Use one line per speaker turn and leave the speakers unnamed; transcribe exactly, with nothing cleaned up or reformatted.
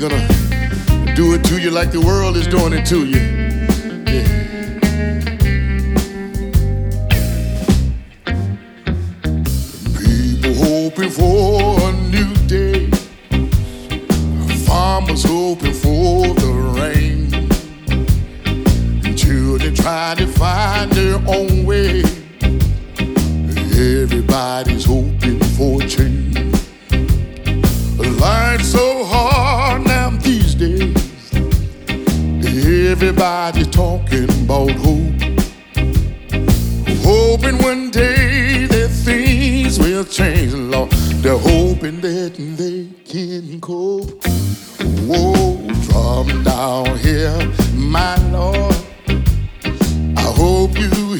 gonna do it to you like the world is doing it to you. Yeah. People hoping for a new day, farmers hoping for the rain, children trying to find their own way. Everybody's hoping for change. Life's so hard now these days. Everybody's talking about hope, hoping one day that things will change. Lord, they're hoping that they can cope. Whoa, from down here